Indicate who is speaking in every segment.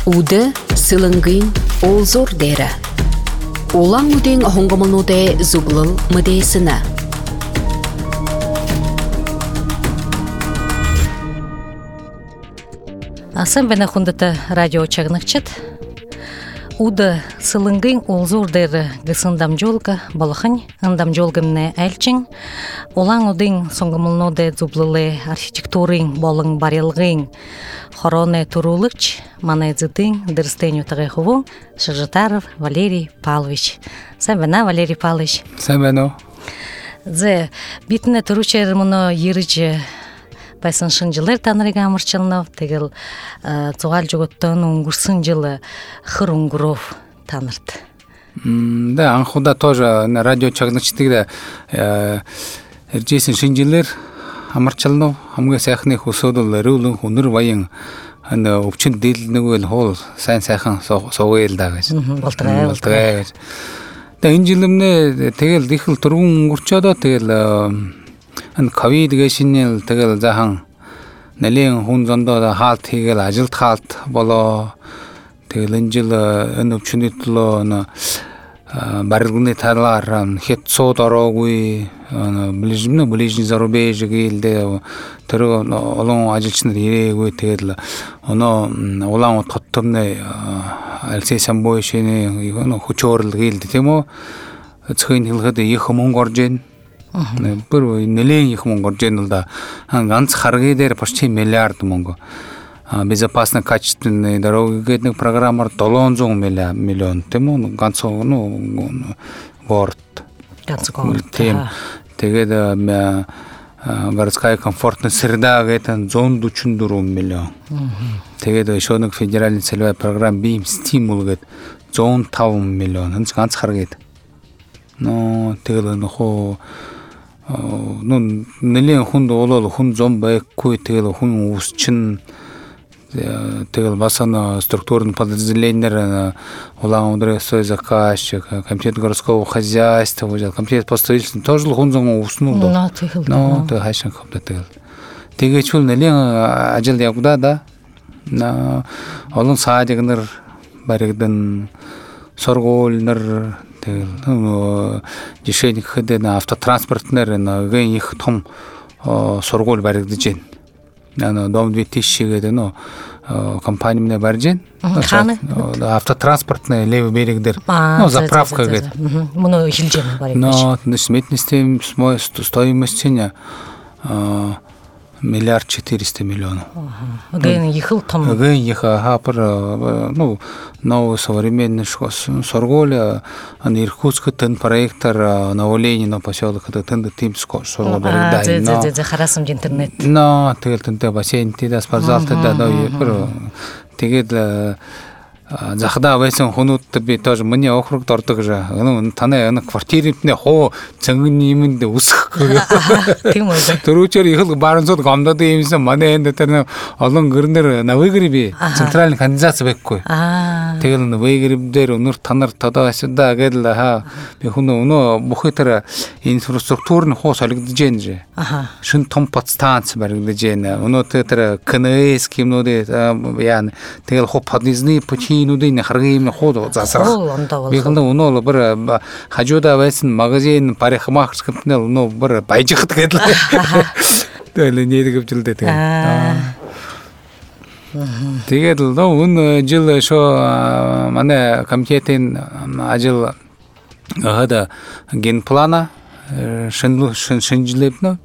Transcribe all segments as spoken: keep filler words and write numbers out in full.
Speaker 1: Уды сылыңгын олзор дәрі. Олаң үден хоңғымынуды зұблыл мүдесіні.
Speaker 2: Асан бәні құндыты радио чағынықчыд. Уды сылыңгын олзор дәрі гысындам жолға балықын, ындам жолғымны әлчің. Олаң үден соңғымылнуды зұблылы архитектурын болың барелғын. Хороне турулыч, манайзытын, дырстыню тағайхыву, Шажитаров Валерий Павлович. Сәбәна, Валерий Павлович.
Speaker 3: Сәбәна.
Speaker 2: Зе, битіне тұручер мұны еріжі байсын шын жылыр танырыға амырчылынов, тегіл цуғал жүгіттің ұңғырсын жылы қыр ұңғыров танырды.
Speaker 3: Да, анхуда тоже на радио чағынықчытыгда әржесін шын жылыр амырчылынов, амға сәхінек ұсудыл рүлің ұныр вайың ұпчын дейлінігіл ол сән сәхін соғы елдағыз. Болтығағыз. Да, ин жылымны тегіл дихыл тұрғын ұңғырчада тегіл кави дегешинел тегіл захан нәлең хүн зондо халт тегіл ажылт халт боло тегіл ин жылы ин ұпчын барылгыны тарлар хет со дорогуй ближний ближний зарубежье елде түрі олон ажылчыныр ерегуй тегіл оны олан тоттымны Алексей Самбойшыны хучорлы елде темо цхын хилгыды екі мың горжен бір нелең екі мың горженылда ганц харгейдер почти миллиард монго безопасно качественные дороги гетных программар толон зон миллион тему ганцо ну город
Speaker 2: ганцо город
Speaker 3: тем тегеда мя городская комфортная среда гетен зон дучундуру миллион тегеда еще одна федеральная целевая программа бим стимул гет зон тавым миллион ганц харгейд но тегеда нохо ну нелен хунду олол хун зон бай кой тегеда хун усчин тегел басана структурные подразделения улан удресой заказчик комитет городского хозяйства комитет по строительству тоже хунзон уснул
Speaker 2: но тегел
Speaker 3: но ты хашин хопта тегел теге чул нелен ажил ягуда да на олон садигнер баригден сорголнер тегел решение ходы на автотранспортнер на ген их том соргол баригден на дом две тысячи где но компания мне баржен автотранспортный левый берегдер ну заправка где
Speaker 2: много жилжен бариг
Speaker 3: но сметности стоимостью миллиард четыреста миллионов
Speaker 2: ген ехал там
Speaker 3: ген ехал хапер ну новый современный сорголя на Иркутск тен проектор на Оленина поселок это тен тим соргол
Speaker 2: да да да харасым интернет
Speaker 3: но ты тен бассейн ты да спортзал ты да но теге захда весен хунут тебе тоже мне округ тортог же ну тане на квартире мне хо цeng님인데 усх
Speaker 2: ты мой
Speaker 3: туручер ихл барынсод гамдады емесе мане энде тен олон гырнер на выгребе центральный канализация беккой tegel на выгребдер унур танар тада сюда гэдла ха би хуно уно бухитера инфраструктурный хо салгдежен же шин том подстанция баргдежен уно тетера КНС кимноде ян tegel хо подъездные пути инуды не харгейм ходу засар бигылда уно бір хажуда весен магазин парикмахерская уно бір байжыхт гэдла төле не деп жылды tegel да ун жыл шо мане комитетин ажыл гада генплана шын шынжилепно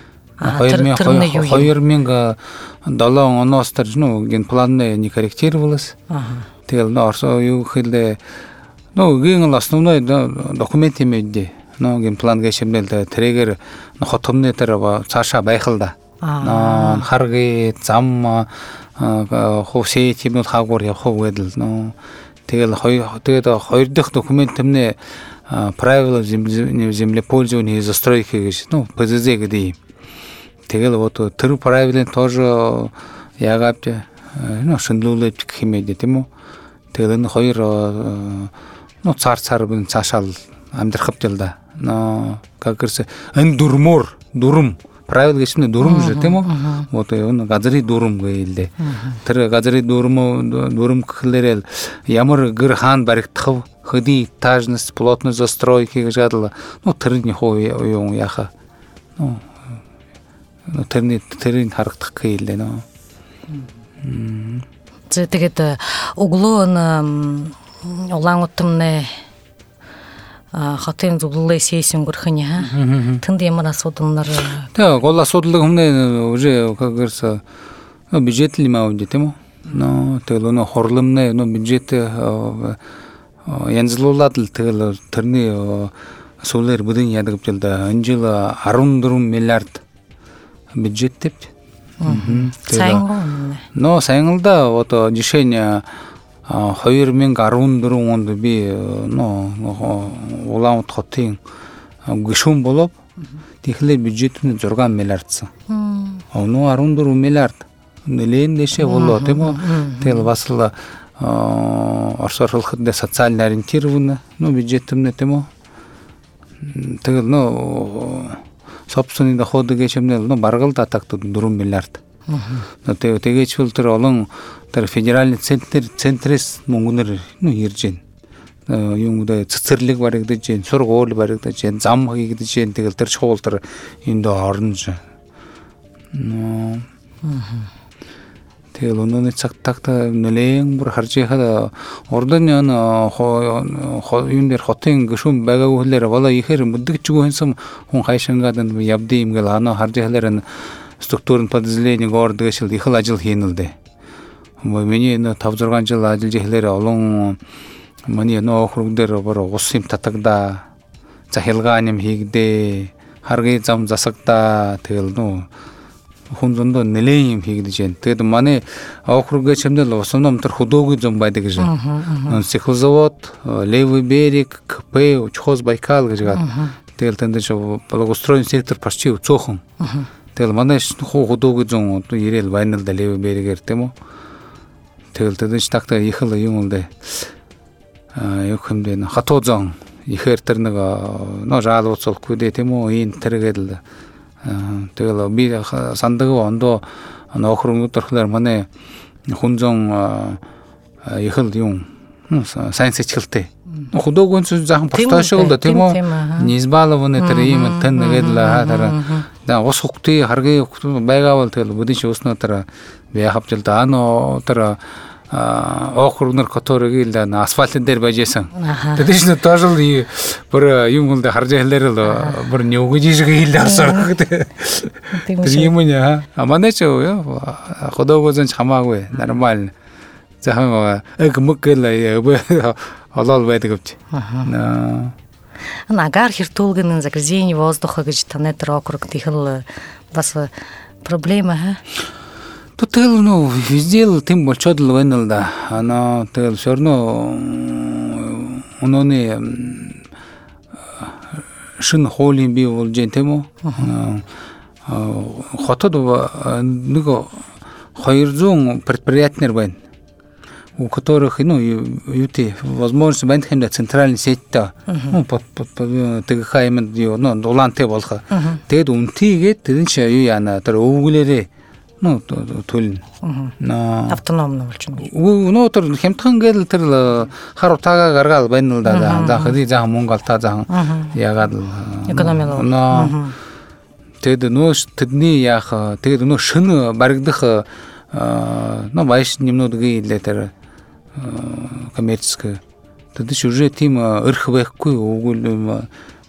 Speaker 3: хоёр мыңга дала оностар ну генпланы не корректировалось tegel no орсо ю хилде ну ген основной документ имеди но генплан гешемдел трегер хотомне тераба цаша байхылда но харги зам хосе тимнут хагор я ховедл но tegel хой tegel хоёр дахь документымне правила землепользования и застройки гэж ну ПЗЗ гэдэг tegel вот тэр правилын тоже ягапте ну шынлуулж химэдэ тийм үү tegel энэ хоёр ну цар цар бин цаашаал амьдрахып жил да но как говорится энэ дурмор дурм правил geçimde дурум же темо вот оны газри дурум гейлде тэр газри дурум дурум кхлерел ямар гыр хан бариктхав ходи этажность плотность застройки гадла ну тэрний хоо юм яха ну ну тэрний тэрний харагдах гейлде ну
Speaker 2: зэ тэгээд углон улаан утмны хотын зуглалээ сессион гөрхөний ха тэнд ямар асуудалнаар
Speaker 3: да гол асуудал хүнээ уже как говорится ну бюджетли маунди темо но тэгэл нөө хорломны нөө бюджет янзлуулаад л тэгэл тэрний суулэр бүдэн ядаг билда энэ жил арван дөрвөн миллиард бюджет тэв
Speaker 2: сайн
Speaker 3: но сайн л да одоо жишээ нь две тысячи арван дөрвөн онд би нөө улаан хотын гишүүн болов тэгэхээр бюджет нь шесть миллиардсан. Нөө арван дөрвөн миллиард нэлээд дэшээ болоо тийм үү. Тэгэл бас л орсоор хөлхөд социально ориентирован нөө бюджет юм тийм үү. Тэгэл нөө собственный доход гэхэмнэл нөө баргал татагт дөрвөн миллиард. Тэгээ тэгээч бол тэр олон тэр федеральный центр центрээс мөнгөнөр ну ирж байна. Юм дэ цэцэрлэг баригдаж байна, сургууль баригдаж байна, зам хийгдэж байна. Тэгэл тэр шуул тэр энд орнож. Но тэгэл өнөөний цаг тагта нэлээд бүр харж яхад ордон юм дээр хотын гүшүүн байгаагүй хэлээр болоо ихээр мэддэгчгүй хэнсэм хүн хайшангаад явдээ юм гэл анаа харж яхалаар структурын подразделение города гэшил их л ажил хийнэлдэ. Миний энэ five six жил ажиллаж ирэхлээр олон миний нөө округ дээр бүр ус юм татагда захилгаан юм хийгдээ харгий зам засагдаа тэгэл нөө хүн зөндөө нэлээд юм хийгдэж байна. Тэгэд манай округ гэчмдэл основном тэр худоогүй зам байдаг гэж. Сихозавод, Левый берег, КП, Чхоз Байкал гэж гад. Тэгэл тэнд ч благоустроен сектор почти цохон. Тэгэл манай хуу худоогүй зам ирээл байна л да Левый берегээр тийм үү. Тэгэл тэдэж тагта их л юм л дээ. Аа юу хэмдэ н хатуузан ихээр тэр нэг нөө жалууцолгүй дээ тийм үү ин тэргээл тэгэл би сандаг ондоо нөхрөнгө төрхлөр манай хүнзон их л юм сайн сэчгэлтэй. Худоогүйн заахан посташгүй л да тийм үү. Низбаловны тэр юм тань нэгээл хатара да ус хукти харгийн байгаавал тэгэл бүдин шүүснө тэр яхавчл да ано тэр округнэр которыг л асфальтын дээр байжсэн. Тэдэш нэ тожл бүр юм гол харж хэлээр л бүр нүгэж шиг хил харсаар гэдэг. Тэр юм яа. А манай ч худоогүйн хамаагүй нормально. Захан эг мэгэл олол байдаг гэж. Аа.
Speaker 2: Нагар хертулгын загрязнение воздуха гэж танай тэр округ тихэл бас проблема ха. Тэгэл
Speaker 3: ну везде л тэм болчоод л байна л да. Ано тэгэл все равно өнөөний шин хуулийн бий болж байна тийм үү? Хотод нэг двести предприятиер байна. У которых, ну, юти, возможность байна хэмдэ центральный сетьтэй, ну, под под ТГХ юмд юу, ну, улаантай болох. Тэгэд үнтийгээд тэрэн чи юу яана тэр өвгөлээрээ ну төлн. На
Speaker 2: автономно болчихно.
Speaker 3: Өнөө тэр хямдхан гээл тэр хар утаагаа гаргаал байна л да. За хэдий заахан мөнгө алтаа заахан яагаад
Speaker 2: экономино.
Speaker 3: Тэгэд нөө тэдний яах тэгэд нөө шин баригдах ну баяш немного гэлээ тэр коммерческое. Тэд ч уже тийм өрх байхгүй өгөл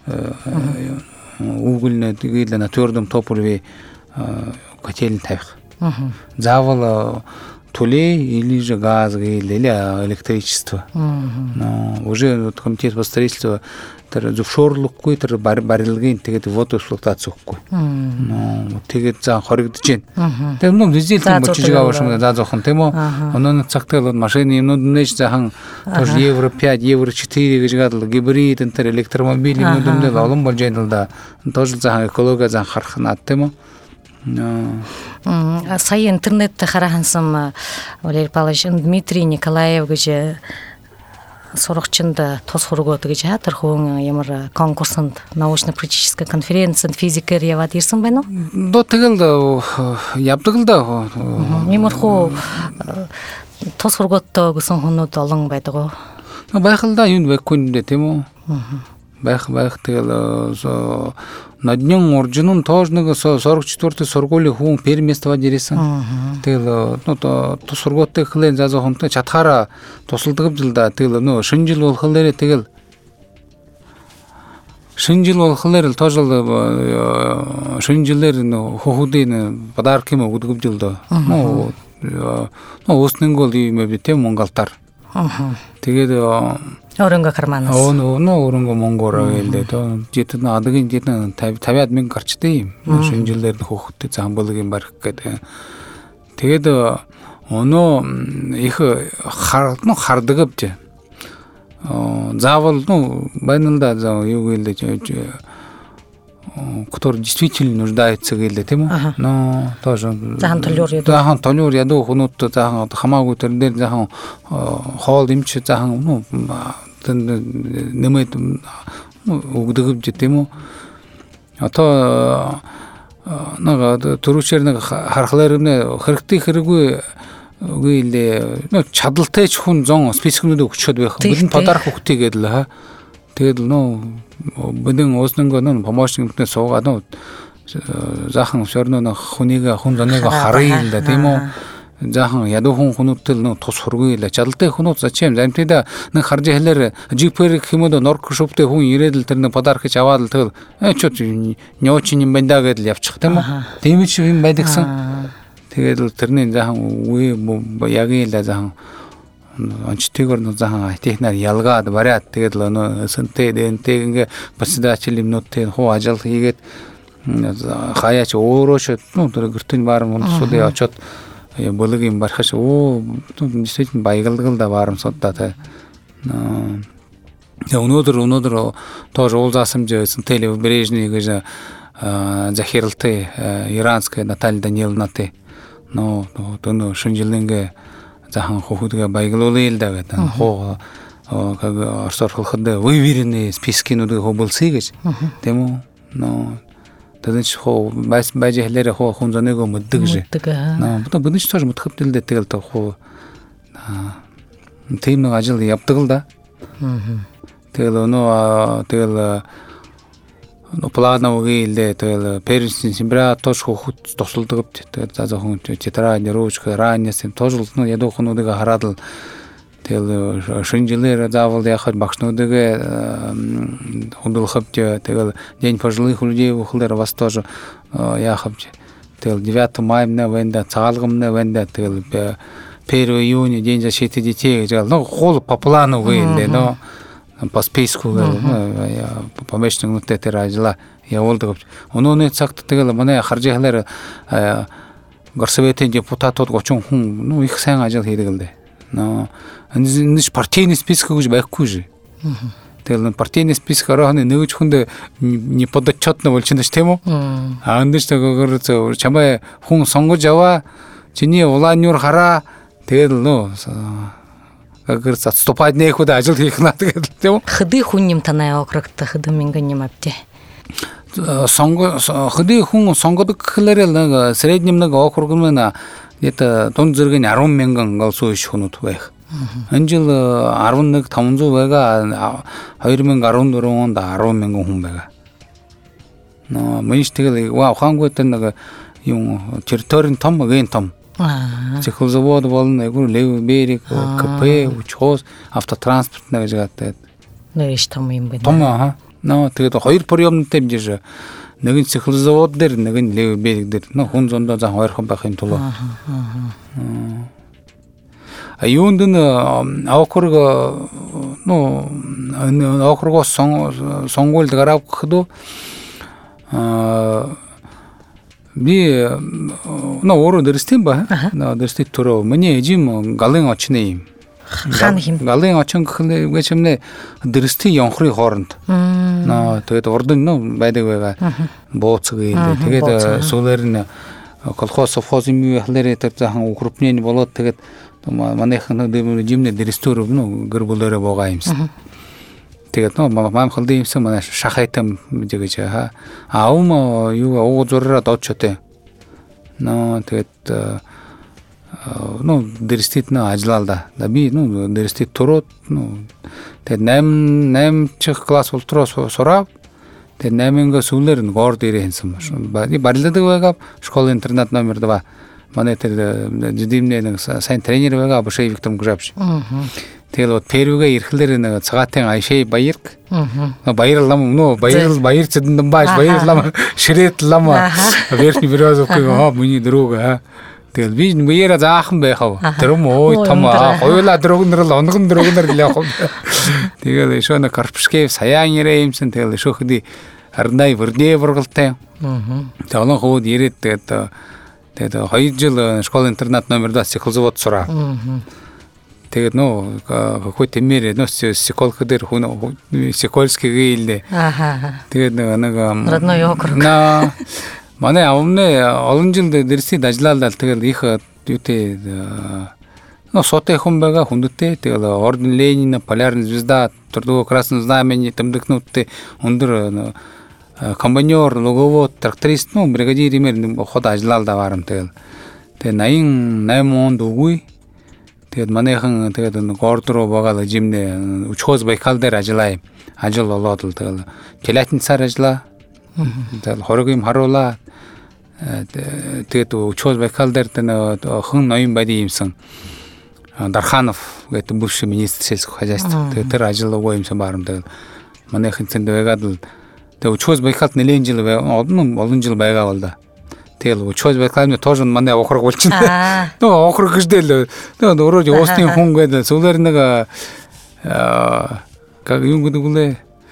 Speaker 3: өгөлнө тэгэл на твердом топливе котельный тавих. Заавал төлөө или же газ или электричество. Но уже комитет по строительству тэр зөвшөөрлөхгүй тэр барилгын тэгээд вот эксплуатацгүй. Но тэгээд заа хоригдож байна. Тэгээд юм дизель мөчж байгаа юм да зоохон тийм үү? Өнөөний цагтаа машины юмнууд нэж заахан тоже евро пять, евро четыре гэж гадал гибрид энэ электромобиль юмнууд нэ олон болж байна л да. Тоже заахан экология заахан харах над тийм үү?
Speaker 2: Сая интернет харахансам Валерий Павлович Дмитрий Николаев гэж сурагчында тос хургоо гэж хатар хүн ямар конкурсанд научно-практическая конференция физикэр яваад ирсэн байна уу?
Speaker 3: До тэгэл явдаг л да.
Speaker 2: Иймэрхүү тос хургооттой гэсэн хүмүүс олон байдаг уу?
Speaker 3: Байх л да, юунд байхгүй юм дээ, тийм үү? Байх байх тэгэл наднын оржинун тоже нэг сорок четвёртый сургуулийн хүн пермест бод ирсэн. Тэгэл ну тус сургууттай хлэн за зохонтой чатхаараа тусалдаг л да. Тэгэл нөө шинэ жил болохлээрээ тэгэл шинэ жил болохлээр л тоожл шинэ жилээр нөө хөхүүдийн подарок юм өгдөг л да. Ну ну өснөнгөл юм бэ тийм Монголтар. Тэгээд
Speaker 2: Орынга карманас.
Speaker 3: Оо нөө өрөнгө Монгороо гэлээ то житэн адгийн житэн тавиад мянга гарчдээ юм. Шинэ жилээр хөөхтэй замбалгийн барих гэдэг. Тэгээд өнөө их хар ну хардаг авч. Заавал ну байнанда за юу гэлээ который действительно нуждается гэлээ тийм үү? Но тоже
Speaker 2: захан толиор яд.
Speaker 3: Захан толиор яд хүмүүст захан хамаагүй тэр дээр захан хоол имч захан ну нэмээд өгдөг гэж тийм үү? Одоо нэг төрүүчээр нэг харахлаар нэ хэрэгтэй хэрэггүй үгийлээ ну чадaltaй ч хүн зон специкнүүд өгчөөд байх. Бидний подарок өгтий гэдэл ха. Тэгээд ну бидний ууснангаа ну помощникнээ суугаад ну захан шорно хүнийг хүн зоныг харъя л да тийм үү? Захан ядуу хүн хүмүүтэл ну тус хургүй л чадaltaй хүмүүс зачем замтайда нэг харж хэлээр жипэр хэмэд норк шоптэй хүн ирээд л тэр нэг подарок гэж аваад л тэгэл э ч нёоч юм байна гэдэл явчих тийм үү? Тийм ч юм байдагсан. Тэгээд л тэрний захан үе яг л захан анчтайгор ну захан технаар ялгаад бариад тэгээд л нөө сэнтэй дэнтэй ингээ басдаачил юмнуудтай хуу ажил хийгээд хаяач өөрөө ч ну тэр гэртэн баар мөндсүүдээ очоод болгоом барахш оо действительно баягалдаг л да баарамсуудаа тэ өнөөдөр өнөөдөр тоже уулзаасамж сэнтэй левбережний гэж захиралтай иранская Наталья Даниловна тэ но то шинжилгээ захан хөхүүдгээ баяглуулъя л да гэдэг. Хоо как орсоор холход выверенные спискинүүдийг хоболсъя гэж. Тийм үү? Но тэдэнч хоо бас байж хэлээр хоо хүн зоныг мэддэг гэж. Но бүдэнч тоже мэдхэвдэлдээ тэгэл то хоо тийм нэг ажил явдаг л да. Тэгэл өнөө тэгэл но плановый или тэгэл персин симбра тоже хөхөд тусалдаг. Тэгээд за зохон тетрань ручка раннес тоже ну ядуу хүнүүдийг хараад л тэгэл шинэ жилээр заавал яхад багшнуудыг хөндлөхөв тэгэл день пожилых людей ухлаар вас тоже яхав тэгэл девятого мая на венда цаалгамна венда тэгэл первого июня день защиты детей гэж ну хол по плану выйдэ но по списку помощникнуудтай тэр ажилла явуулдаг. Өнөөний цагт тэгэл манай харж хэлээр горсоветийн депутатууд тридцать хүн ну их сайн ажил хийдэг л дээ. Но энэ партийный список гэж байхгүй шүү. Тэгэл партийный список орохны нэгж хүнд не подотчетно болчихно тийм үү? А эндэж тэггээр чамаа хүн сонгож аваа чиний улааннуур хараа тэгэл нөө как говорится, отступать некуда, ажил хийх надо гэдэг.
Speaker 2: Хыды хүн юм танай округт хыды мянган юм авдэ.
Speaker 3: Сонго хыды хүн сонгодог гэхлээр нэг среднем нэг округ нь где-то тон зэрэг десять мянган голсоо иш хүнүүд байх. Энэ жил eleven five hundred байгаа twenty fourteen онд ten мянган хүн байгаа. Но мэнч тэгэл ваа ухаангүйт нэг юм территорийн том ген том. Цехолзавод болон айгур лев берег КП учхоос автотранспорт гэж гадаад
Speaker 2: нэрш том юм байна.
Speaker 3: Том аа. Но тэгээд хоёр приемнтэй бижээ. Нэг нь цехолзавод дээр нэг нь лев берег дээр. Но хүн зондоо за хоёр хон байх юм тулаа. А юунд н округ ну округоос сонгуульд гарав гэхэд аа би ну өөрөө дэрэстэн ба на дэрэстэн төрөө миний эжим галын очны юм
Speaker 2: хаан хим
Speaker 3: галын очин гэж юмнэ дэрэстэн явхрын хооронд наа тэгээд урд нь ну байдаг байгаа бууцэг ийм тэгээд сүүлээр нь колхоз совхоз юм яхлаар тэр захан укрупнение болоод тэгээд манайхан жимнэ дэрстөр ну гэр болоороо байгаа юмсан. Тэгээд нөө маам халдын юмсан манай шахайтам гэж ха аум юу оо зурраа доочтой. Но тэгээд ну дэрстэд нэ ажиллаалда. Би ну дэрстэд турууд ну тэгээд восемь восемь чих класс болтроос сураа. Тэгээд восемь-га сүүлээр нэг орд ирээ хэлсэн ба. Би барилдадаг байгаа школ интернат номер два. Манай тэр жидимнээ нэг сайн тренер байгаа Бушей Виктор Мгжавч. Тэгээд вот первыга ирэхлээр нэг цагаатын Айшей Баярк. Баярлам ну баяр баяр цэдэн бааш баярлам ширэтлам верхний березовкой аа миний друг аа. Тэгээд би баяра заахан байхав. Тэр юм ой том хоёулаа дрогнор л онгон дрогнор л явах. Тэгээд ишона Карпшкев саяан ирээ юмсан тэгээд шөхөди арнай вэрдээ вэргэлтэй. Тэгээд олон хууд ирээд тэгээд тэгээд хоёр жил школ интернат номер два сихолзавод сураа. Тэгээд нөө хөө тэмээр нөө психолог дээр хүн психологский гэлээ. Аа. Тэгээд нэг родной округ. На манай аавны олон жил дэрсэд ажиллаалаа тэгээд их юутэй нөө сотэ хүн байгаа хүндтэй тэгээд орден Ленина, Полярная звезда, Трудовое красное знамение тэмдэгнүүдтэй өндөр комбайнер, луговод, тракторист ну бригадир имэр хот ажиллаалаа варам тэгээд тэгээд восемь онд үгүй. Тэгээд манайхан тэгээд горд руу байгаа жимнэ учхоз Байкал дээр ажиллаа. Ажил болоод л тэгээд Келатинцаар ажиллаа. Тэгээд хорог юм харуулаа. Тэгээд учхоз Байкал дээр хэн ноён байд юмсан. Дарханов гэдэг бывший министр сельского хозяйства. Тэгээд тэр ажил өгөө юмсан барам тэгээд манайхан цэнд байгаад л тэгээд учхоз Байкалд нэлээд жил олон олон жил байгаа бол да. Тэгэл учхоз Байкалны тоже манай округ болчихно. Ну округ гэждэл ну өөрөө уусны хүн гэдэг сүүлээр нэг аа как юм гэдэг үлээ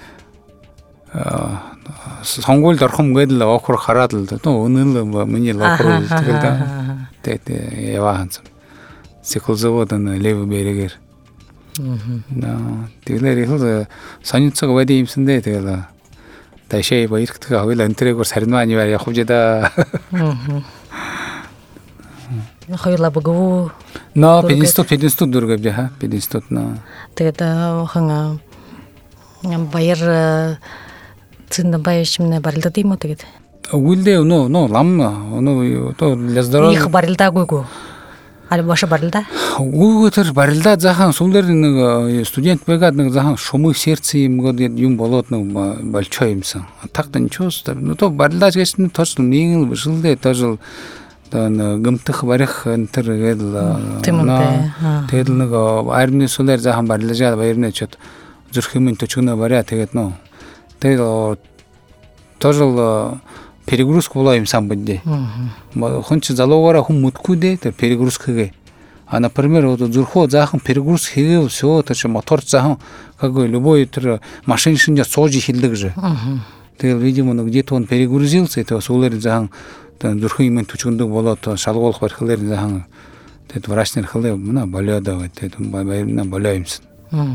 Speaker 3: аа сонгуульд орхон гэдэг округ хараад л ну өнөө л миний округ тэгэл да. Тэгээд яваан. Сихолзавод н лев берегэр. Аа. Тэгэлэр их сонирцог байд юмсан дээ тэгэл Ташей баярхтга хавил антрэгор сарнвани вар явхжда.
Speaker 2: Хоёулаа богов.
Speaker 3: Но пятьдесят пятьдесят дургав жаа пятьдесят на.
Speaker 2: Тэгээд хан баяр цэнд баяшмны барилдад юм уу тэгээд.
Speaker 3: Үлдээ нөө нөө лам нөө то лездороо.
Speaker 2: Их барилдаагүйгүй. Али баша барилда?
Speaker 3: Үгүй тэр барилда захан сүүлээр нэг студент байгаад нэг захан шумыг сердце юм гээд юм болоод нэг болчоо юмсан. Тагт нчоос ну то барилдаж гэсэн тос нэг бишэлдээ тожл тэн гэмтэх барих энэ гээд тэгэл нэг армны сүүлээр захан барилжаад баярны чот зүрх юм төчгнө бариа тэгээд нөө тэгэл тожл перегрузка была им сам бэдэ. Хонч залуугаараа хүн мэдгүй дээ тэр перегрузкагээ. А например вот зүрхөө захан перегруз хийгээ всё тэр чи мотор захан как бы любой тэр машин шинжа сууж хилдэг же. Тэгэл видимо где-то он перегрузился это суулэр захан зүрхэн юм төчгөндөг болоод шалгуулах барихлаар захан тэгэд врачнэр хэлээ мна болоод байгаа тэгэд баярна болоо юмсан.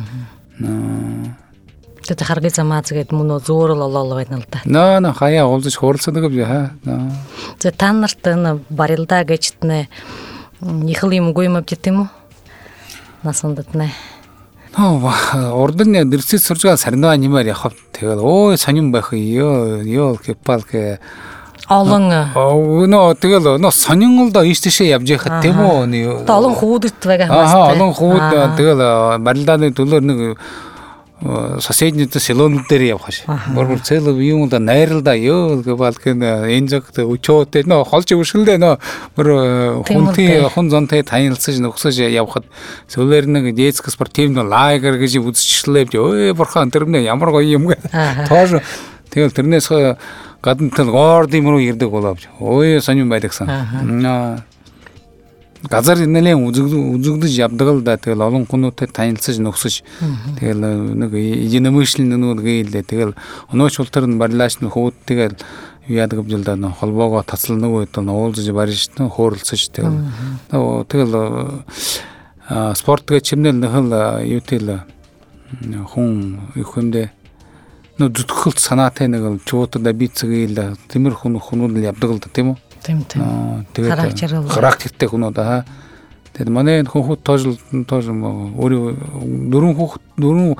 Speaker 2: Тэт харгий замаац гээд мөн зөөрөл олоо байна л да.
Speaker 3: Наа на хаяа уулзаж хуурцдаг юм яа.
Speaker 2: За та нарт энэ барилда гэжтнэ их л юм үгүй юм бит юм уу? Насандатнэ.
Speaker 3: Оо ордны дэрсэд сурж байгаа сарнаа нэмэр явах тэгэл ой сонирн байх ёо ёо кепалке
Speaker 2: олон
Speaker 3: нөө тэгэл нөө сонирн л да ийш тийшээ явж яхад тийм үү?
Speaker 2: Олон хүүдт байгаа
Speaker 3: хүмүүс. Аа олон хүүд тэгэл барилдааны төлөөр нэг соседните селонууд дээр явах шээ. Борбор цэлв юм да найралда ёо гэвалхэн энжэгт өчөөтэй нөө холж өшгөлдөө нөө бүр хүнтэй хүн зонтой танилцаж нөхсөж явхад сүүлээр нэг детский спортивный лагерь гэж үзчихлээ. Ой бурхан тэрнээ ямар гоё юм гэ. Тоор тэгэл тэрнээс гадна тал горд юм руу ирдэг боловч. Ой сонирн байдагсан. Газар нэлээд үзэгдэж явдаг л да тэгэл олон хүнүүтэй танилцаж нөхсөж тэгэл нэг единомышленник гэлээ тэгэл өнөөч ултар нь барилаач нь хүүд тэгэл яадаг юм л да холбоогоо тацлах үед нь уулзаж барьж хөөрөлцөж тэгэл тэгэл спорт гэж чимнэл нөхөл юутэл хүн ихэндээ нөө зүтгэл санаатай нэг чуудаа бицгээл тиймэр хүн хүмүүс л явдаг л да тийм үү
Speaker 2: Тийм тийм.
Speaker 3: Тэгээд
Speaker 2: Характерл.
Speaker 3: характертэй хүн удаа. Тэгээд манай хүүхэд тож тож өөр дөрвөн хүүхэд дөрвөн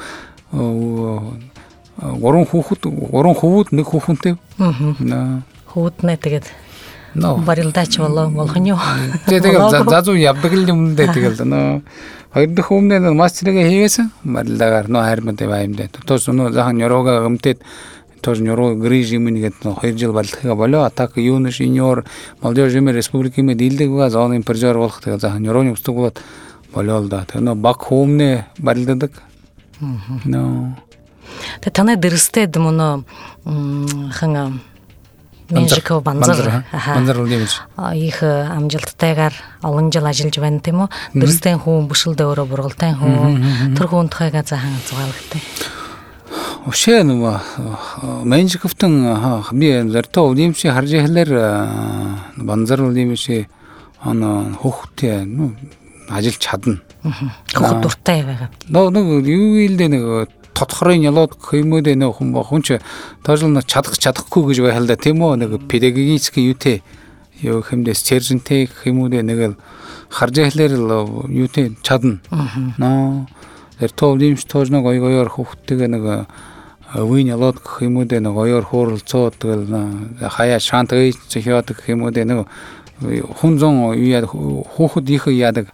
Speaker 3: гурван хүүхэд гурван хүүхэд нэг хүүхэнтэй. Аа.
Speaker 2: Хүүднэ тэгээд
Speaker 3: нөө
Speaker 2: барилдаач болоо болох нь юу.
Speaker 3: Тэгээд зазуу явдаг юм дэ тэгэл нөө хоёр дахь өмнө мастерыг хийгээсэн барилдаагаар нөө хайрмад баймдэ. Тос нөө захан нёрога өмтөд тож нёро грижимын гээд хоёр жил барилдахыг болоо атак юуны шиньор молодежийн республикийн дийлдэга зооны прожор болох тэгээд захан нёроны устдаг болоод болоо л да. Тэгээд нөө баг хүмүүнэ барилдадаг. Нөө
Speaker 2: Тэ танай дэрстэд мөн хан Менжиков банзар
Speaker 3: банзар үлдэмж
Speaker 2: их амжилттайгаар олон жил ажиллаж байна тийм үү? Дэрстэн хүн бүшилдэ өөрөө бургалтай хүн тэр хүн тухайга заахан зугаалгатай.
Speaker 3: Ошээ нөгөө Менжиковтон би зөртөө үлдэмши харж хэлэр банзар үлдэмши ана хөхтэй ажиллаж чадна.
Speaker 2: Хөхт дуртай байгаа.
Speaker 3: Нөгөө юу илдэ нэг тодорхой ялоод хэмэдэ нөх хүн хүн ч тоожлно чадах чадахгүй гэж байхал да тийм үү нэг педагогический юутэй юу хэмдээс чержинтэй хэмүүдэ нэг л харж эхлэр л юутэй чадна. Ноо тэр тоолимш тоожно гой гойор хүүхдтэйгээ нэг өвийн ялоод хэмүүдэ нэг гойор хууралцоо тэгэл хаяа шантгай зөхиод хэмүүдэ нэг хүн зон юу яа хүүхэд их яадаг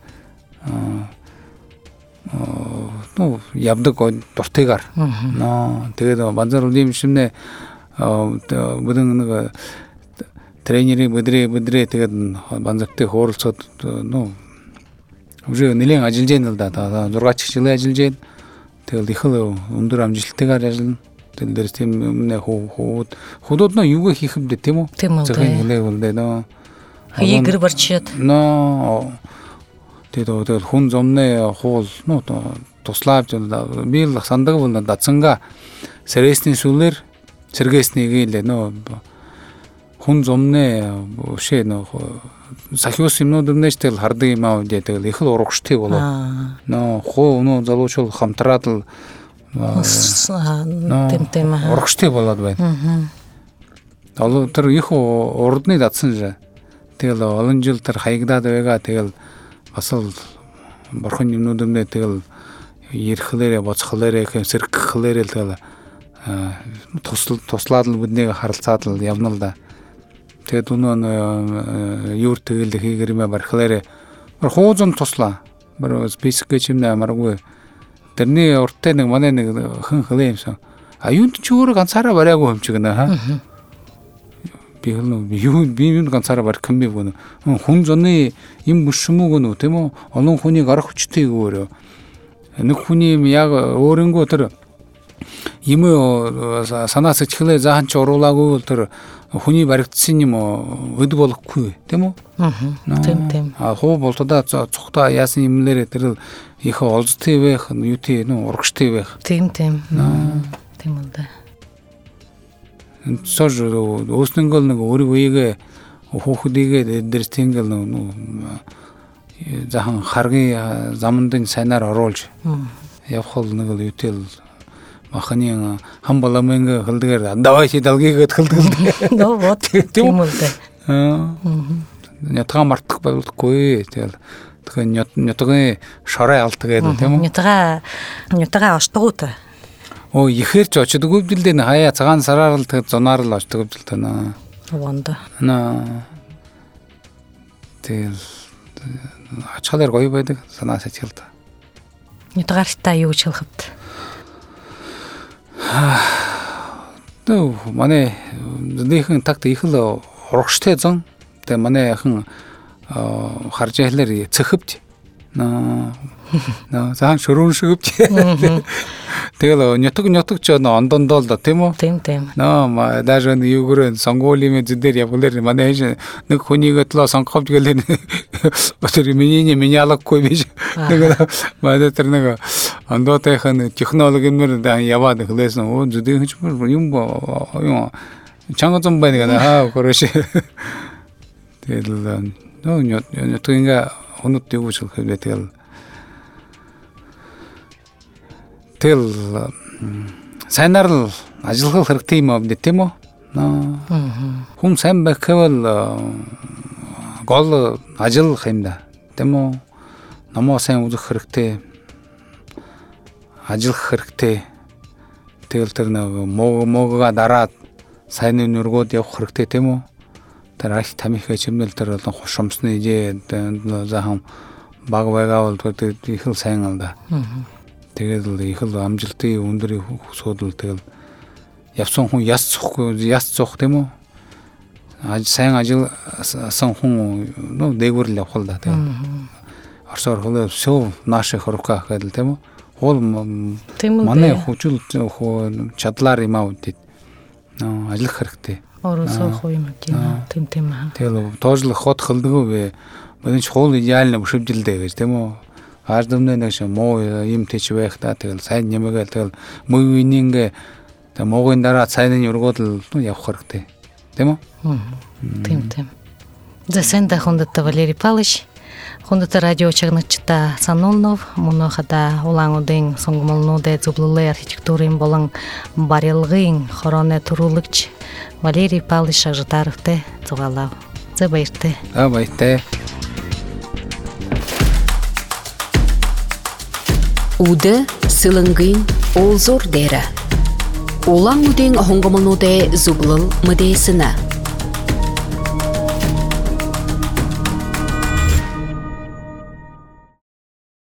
Speaker 3: ну явдаг дуртайгаар нөө тэгээд банзар үлдэм шимнэ бүдэн нэг тренерийн бүдрээ бүдрээ тэгээд банзартай хууралцаад ну уже нэлээд ажиллаж байна л да зургач жил ажиллаж байна тэгээд их л өндөр амжилттайгаар ажиллана тэгээд дэр тийм өмнө хүүд худууд нь юуг хийх юм бэ тийм үү зөвхөн хэлээ үлдээ нөө
Speaker 2: хийгэр барчаад
Speaker 3: нөө тэгээд хүн зомны хуул ну туслаад би л сандаг бол дацанга сэрэсний сүлэр сэргээснийг л нөө хүн зомны шээ нөө сахиус юмнууд нэртэл хардаг юм аа гэдэг их л урагштай болоо нөө хуу нөө залуучул хамтраад л
Speaker 2: тэм тэм
Speaker 3: урагштай болоод байна. Одоо тэр их урдны датсан жаа тэгэл олон жил тэр хаягдаад байгаа тэгэл бас л бурхан юмнуудтай тэгэл ерхлээрээ боцхлээрээ хэм сэрхлээрээ тэгэл тусл туслаад л биднийг харалцаад л явна л да. Тэгээд өнөө юур тэгэл хийгэрмэ бархлаарээ хуузан туслаа. Бэр списк чимнэ маргүй. Тэрний урттай нэг манай нэг хэн хлээ юмсан. А юунд ч өөрөө ганцаараа бариагүй юм чигнэ ха. Би хэл юу би юу ганцаараа барих юм бэ гэнэ. Хүн зоны юм бүшмүү гэнэ тийм үү? Олон хүнийг арах хүчтэй өөрөө. Нэг хүний яг өөрөнгөө тэр юм санаас ичгэлээ заахан ч уруулаагүй тэр хүний баригдсан юм өд болохгүй тийм үү?
Speaker 2: Аа. Тийм тийм.
Speaker 3: А хуу болтодоо цухтаа яасан юмлэрээ тэр их олзтой байх, юутэй нөө урагштай байх.
Speaker 2: Тийм тийм. Тийм үү да.
Speaker 3: Сож өөрснөнгөл нэг өөрийг үегээ хүүхдийгээ дээр тэнгэл нөө захан харгийн замандын сайнаар оруулж явах л нэг л юутэл маханы хамбаламын хөлдгэр давай чи далгийгээд хөлдгөл.
Speaker 2: Нөө вот тийм үү да.
Speaker 3: Аа. Нятга мартах байлгүй тэгэл тэгэхээр нятгын шорой алддаг тийм үү?
Speaker 2: Нятга нятга очтгоотой.
Speaker 3: Оо ихэр ч очдоггүй бил дээ хаяа цагаан сараар л тэг зунаар л очдог бил дээ наа.
Speaker 2: Ванда.
Speaker 3: Наа. Тэгэл ачаалаар гоё байдаг санаас ачаал та.
Speaker 2: Нятгаартай юу ч хэлэхэд.
Speaker 3: Төө манай нэхэн такт их л урагштай зон. Тэ манай яхан харж яхалэр цэхэвч. Наа. Наа заан шөрөн шигвч. Тэгэл нятг нятг ч ондондоо л да тийм үү?
Speaker 2: Тийм тийм.
Speaker 3: Наа даже юугрэн сонгуулийн зэдэр явгалэр манай нэг хүнийг төлөө сонгохж гэлээ. Өтөр миний миньялахгүй биш. Нэг манай тэр нэг ондоотойхон технологийн мөр яваад хэлсэн. Оо зүдийн ч юм юм чанга зам байна гэнэ хаа короош. Тэгэл нөө нятгинга хонот юу ч хэлээ тэгэл Тэгэл сайнаар л ажиллах хэрэгтэй юм аа тийм үү? на хум сайн бэквэл гол ажил хэмдэ тэмо намаа сайн үзэх хэрэгтэй ажиллах хэрэгтэй тэгэл тэр нэг мог могоо дараад сайн нүргүүд явах хэрэгтэй тийм үү тэр арх тамихэ чимнэл тэр болон хушамсны ижээ заахам баг байгаавал тэр их л сайн л да тэгээд л их л амжилтын өндөр хөсөөдөл тэгэл явсан хүн яс цохгүй яс цох тийм үү аж сайн ажилласан хүн нөө дээгүүр л явах л да тийм орсоор хөлөө всё наше хорка гэдэг тийм үү хол манай хүчил чадлаар юм аа үдээд нөө ажиллах хэрэгтэй
Speaker 2: оросоо хоо юм тийм тийм аа
Speaker 3: тэгэл тоожлох хот хөлдгөө вэ бодож хол идеально бушилдэлдэ гэж тийм үү ааждамны нэг шиг муу юм тэч байх та тэгэл сайн нэмэгээл тэгэл муу вининг тэг муугийн дараа цайны өргөд л явах хэрэгтэй тийм үү
Speaker 2: тийм тийм засэнда хондот Валерий Павлович хондот радио чагначта сануулнов мунохада улаангуудын сонгомолнуудэ зублулы архитектурын болон барилгын хороны туруулагч Валерий Павлович Шажитаровтэй зугаалав. За баяртай.
Speaker 3: За баяртай.
Speaker 1: Уды сылынгын олзор дера. Улаангуудын хонгомолнуудэ зублул мыдесына.